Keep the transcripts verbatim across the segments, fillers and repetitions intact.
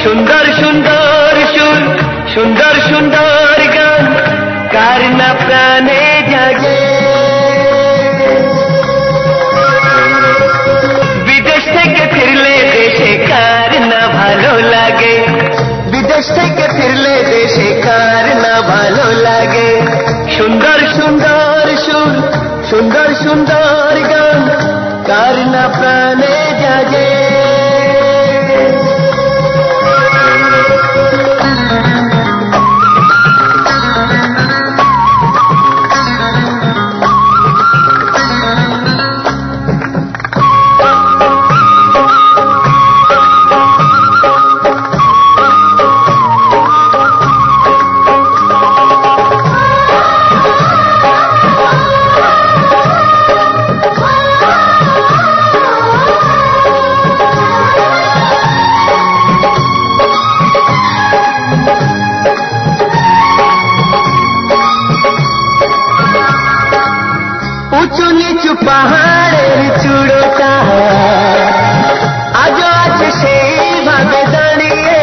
সুন্দর সুন্দর সুর, সুন্দর সুন্দর গান, কার না প্রাণে জাগে। বিদেশ থেকে ফিরলে দেশে কার না ভালো লাগে, বিদেশ থেকে ফিরলে দেশে কার না ভালো লাগে। সুন্দর সুন্দর সুর, সুন্দর সুন্দর গান, কার না প্রাণে জাগে। উঁচু নিচু পাহাড়ের চূড়োটা আজও আছে সেইভাবে দাঁড়িয়ে,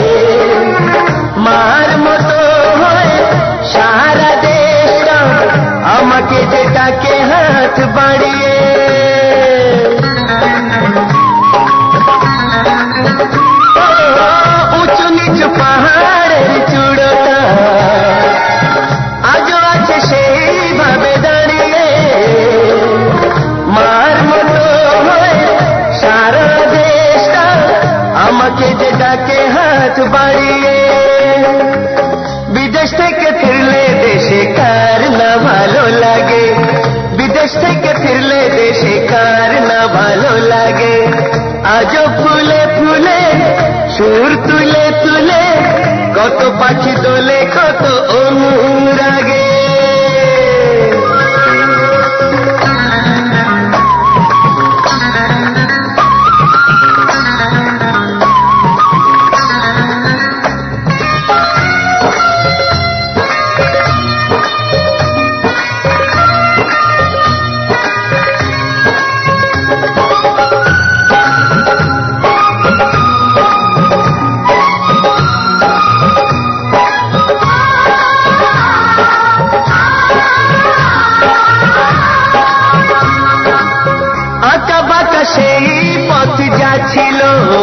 মার মতো হয়ে সারা দেশটা আমাকে যে ডাকে হাত বাড়িয়ে। উঁচু নিচু পাহাড়ের চূড়োটা আজও আছে সেইভাবে দাঁড়িয়ে, মার মতো হয়ে সারা দেশটা আমাকে যে ডাকে হাত বাড়িয়ে। বিদেশ থেকে ফিরলে দেশে কার না ভালো লাগে, বিদেশ থেকে ফিরলে দেশে কার না ভালো লাগে। আজও ফুলে ফুলে সুর তুলে তুলে কত পাখি দোলে কত অনুরাগে। আঁকা বাঁকা সেই পথ যা ছিল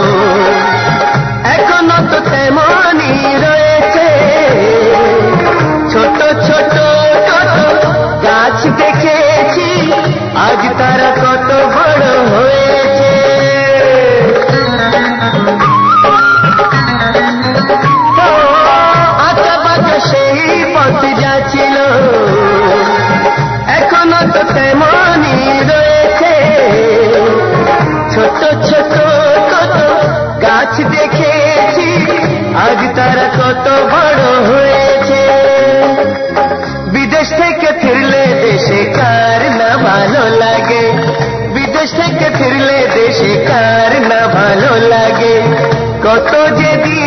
এখনো তো তেমনই রয়েছে। ছোট ছোট কত গাছ দেখেছি, আজ তারা কত বড় হয়েছে। আঁকা বাঁকা সেই পথ যা ছিল এখনো তো তেমনই রয়েছে। ছোট ছোট কত গাছ দেখেছি, আজ তারা কত বড় হয়েছে। বিদেশ থেকে ফিরলে দেশে কার না ভালো লাগে, বিদেশ থেকে ফিরলে দেশে কার না ভালো লাগে। কত যে